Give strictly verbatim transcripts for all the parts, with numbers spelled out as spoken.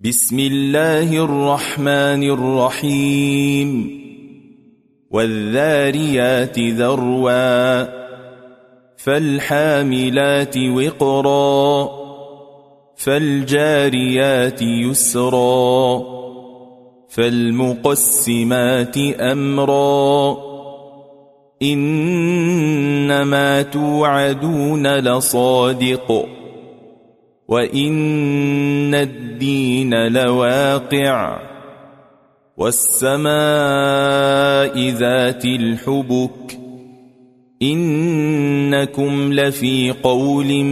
بسم الله الرحمن الرحيم والذاريات ذروا فالحاملات وقرا فالجاريات يسرا فالمقسمات أمرا إنما توعدون لصادق وإن الدين لواقع والسماء ذات الحبك إنكم لفي قول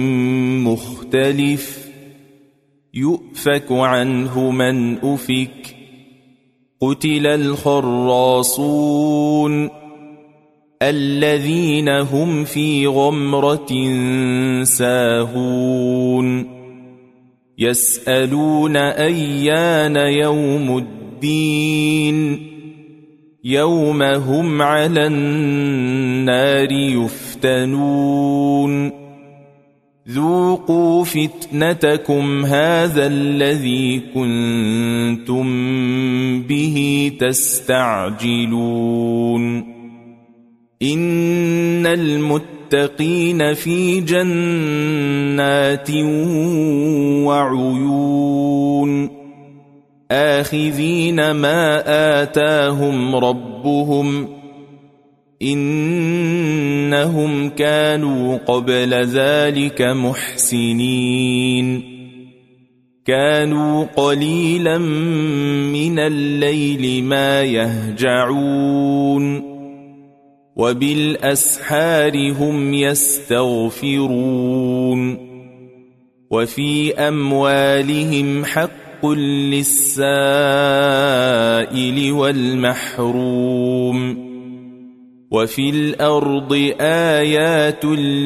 مختلف يؤفك عنه من أفك قتل الخراصون الذين هم في غمرة ساهون يسألون أيان يوم الدين يوم هم على النار يفتنون ذوقوا فتنتكم هذا الذي كنتم به تستعجلون إن المتقين في جنات وعيون آخذين ما آتاهم ربهم إنهم كانوا قبل ذلك محسنين كانوا قليلا من الليل ما يهجعون وبالأسحار هم يستغفرون وفي أموالهم حق للسائل والمحروم وفي الأرض آيات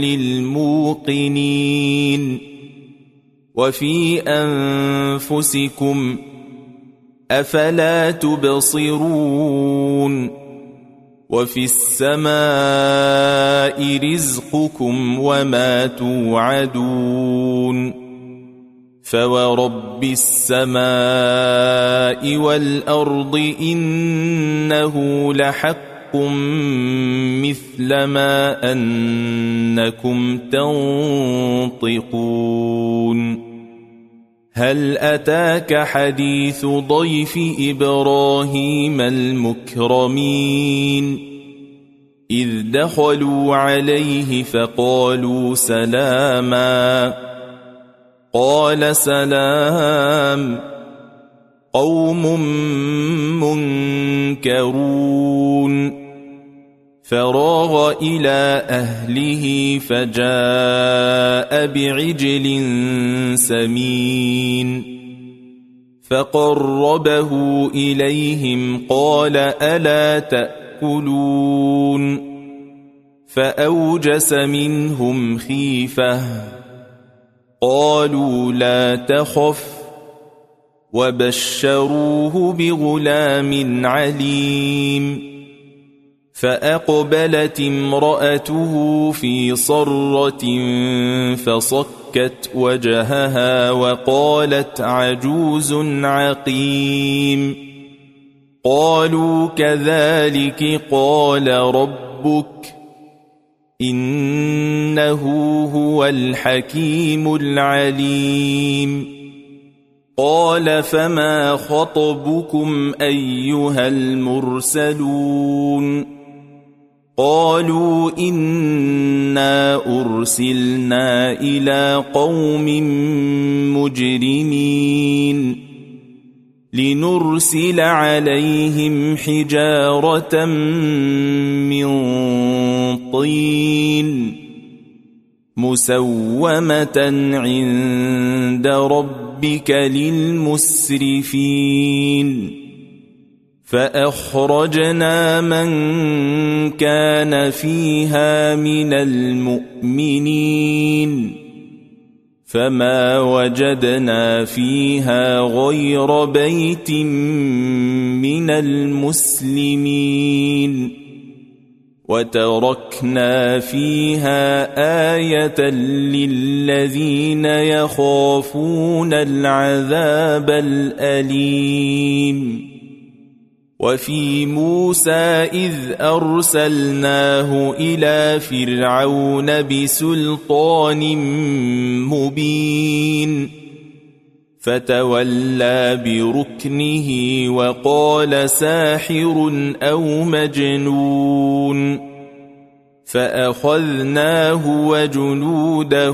للموقنين وفي أنفسكم أفلا تبصرون وفي السماء رزقكم وما توعدون فورب السماء والأرض إنه لحق مثل ما أنكم تنطقون هل أتاك حديث ضيف إبراهيم المكرمين إذ دخلوا عليه فقالوا سلاما قال سلام قوم منكرون فراغ إلى أهله فجاء بعجل سمين فقربه إليهم قال ألا تأكلون فأوجس منهم خيفة قالوا لا تخف وبشروه بغلام عليم فأقبلت امرأته في صرة فصكت وجهها وقالت عجوز عقيم قالوا كذلك قال ربك إنه هو الحكيم العليم قال فما خطبكم أيها المرسلون قالوا إنا أرسلنا إلى قوم مجرمين لنرسل عليهم حجارة من طين مسومة عند ربك للمسرفين فأخرجنا من كان فيها من المؤمنين فما وجدنا فيها غير بيت من المسلمين وتركنا فيها آية للذين يخافون العذاب الأليم وفي موسى إذ أرسلناه إلى فرعون بسلطان مبين فتولى بركنه وقال ساحر أو مجنون فأخذناه وجنوده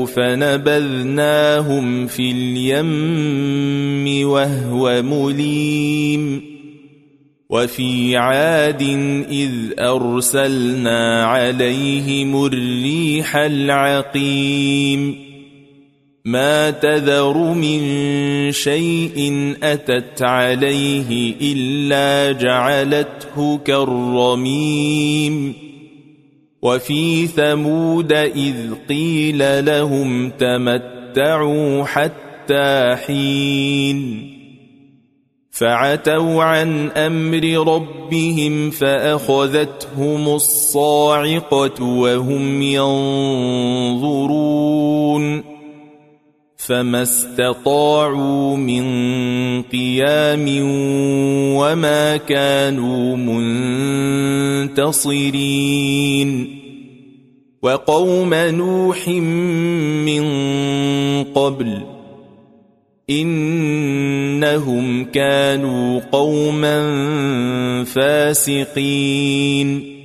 فنبذناهم في اليم وهو مليم وفي عاد إذ أرسلنا عليهم الريح العقيم ما تذر من شيء أتت عليه إلا جعلته كالرميم وفي ثمود إذ قيل لهم تمتعوا حتى حين فعتوا عن أمر ربهم فأخذتهم الصاعقة وهم ينظرون فما استطاعوا من قيام وما كانوا منتصرين وقوم نوح من قبل إنهم كانوا قوما فاسقين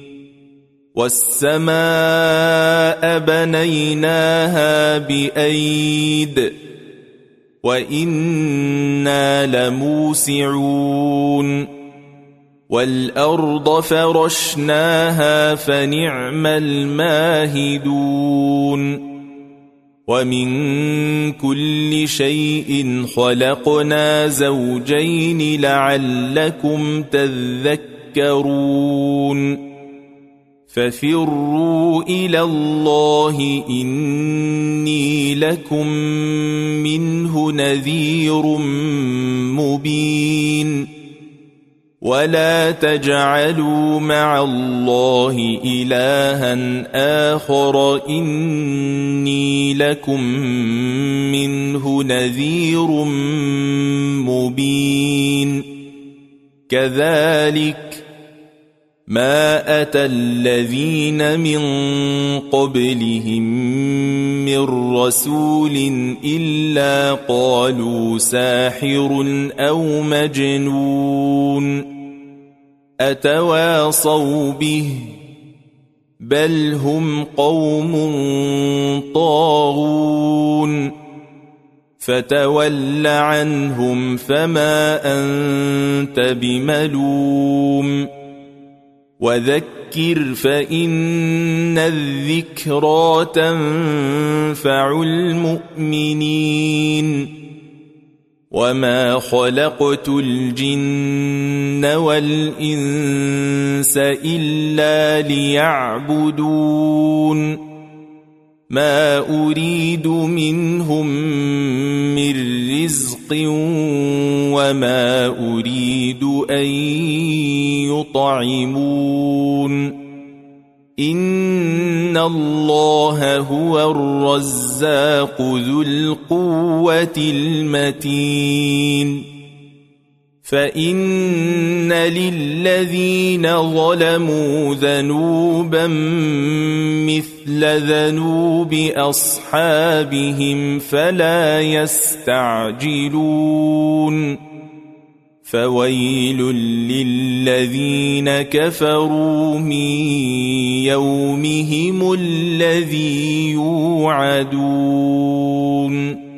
والسماء بنيناها بأيد وإنا لموسعون والأرض فرشناها فنعم الماهدون ومن كل شيء خلقنا زوجين لعلكم تذكرون ففروا إلى الله إني لكم منه نذير مبين ولا تجعلوا مع الله إلها آخر إني لكم منه نذير مبين كذلك ما أتى الذين من قبلهم من رسول إلا قالوا ساحر أو مجنون أتواصوا به بل هم قوم طاغون فتول عنهم فما أنت بملوم وذكر فإن الذكرى تنفع المؤمنين وما خلقت الجن والإنس إلا ليعبدون ما أريد منهم من رزق وما أريد أن يطعمون إن الله هو الرزاق ذو القوة المتين فإن للذين ظلموا ذنوبا مثل ذنوب أصحابهم فلا يستعجلون فويل للذين كفروا من يومهم الذي يوعدون